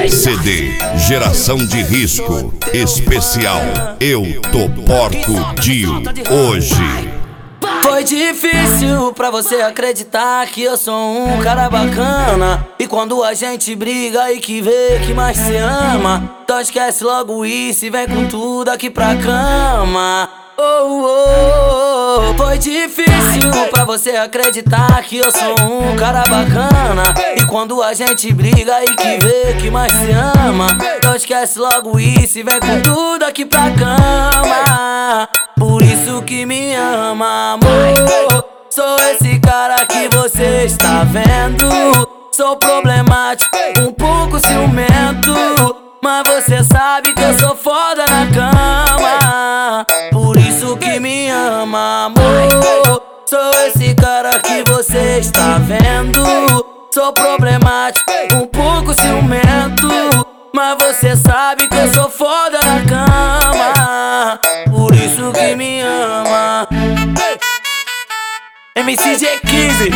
CD Geração de Risco Especial Eu Tô Porco Dio hoje. Foi difícil pra você acreditar que eu sou um cara bacana. E quando a gente briga e que vê que mais se ama, então esquece logo isso e vem com tudo aqui pra cama. Oh, oh, oh. Foi difícil pra você acreditar que eu sou um cara bacana. E quando a gente briga e que vê que mais se ama, então esquece logo isso e vem com tudo aqui pra cama. Por isso que me ama, amor. Sou esse cara que você está vendo. Sou problemático, um pouco ciumento, mas você sabe que eu sou foda na cama. Por isso que me ama, amor. Sou esse cara que você está vendo. Sou problemático, um pouco ciumento, mas você sabe que eu sou foda na cama. Por isso que me ama. MCG15.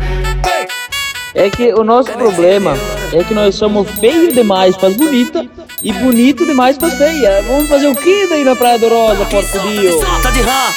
É que o nosso problema é que nós somos feios demais pras bonitas e bonito demais pras feias. Vamos fazer o que daí na Praia do Rosa, Porco Dio? Solta de rã.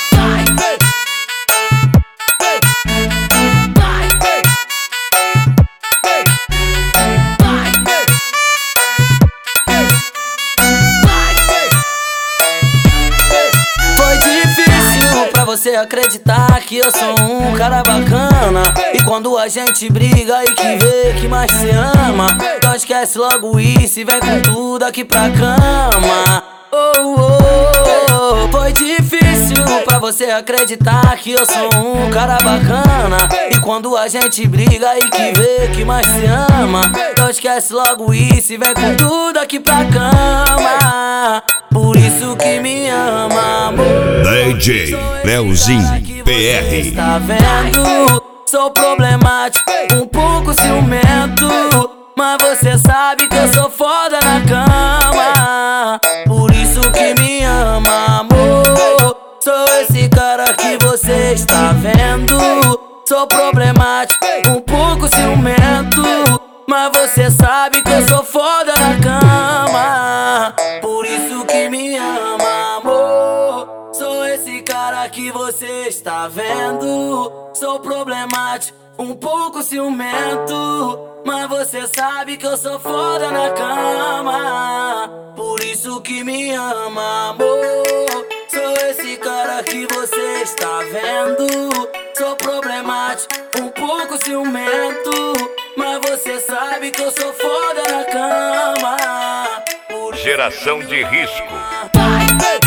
Você acreditar que eu sou um cara bacana. E quando a gente briga e que vê que mais se ama, então esquece logo isso e vem com tudo aqui pra cama. Oh, oh, oh. Foi difícil pra você acreditar que eu sou um cara bacana. E quando a gente briga e que vê que mais se ama, então esquece logo isso e vem com tudo aqui pra cama. Por isso que me ama, amor. DJ Leozinho PR. Tá vendo? Sou problemático, um pouco ciumento, mas você sabe que eu sou foda na cama. Por isso que me ama, amor. Sou esse cara que você está vendo. Sou problemático, um pouco ciumento, mas você sabe que eu sou foda na cama. Por isso que me ama, amor. Sou esse cara que você está vendo. Sou problemático, um pouco ciumento, mas você sabe que eu sou foda na cama. Por isso que me ama, amor. Sou esse cara que você está vendo. Sou problemático, um pouco ciumento, mas você sabe que eu sou foda na cama. Geração de Risco.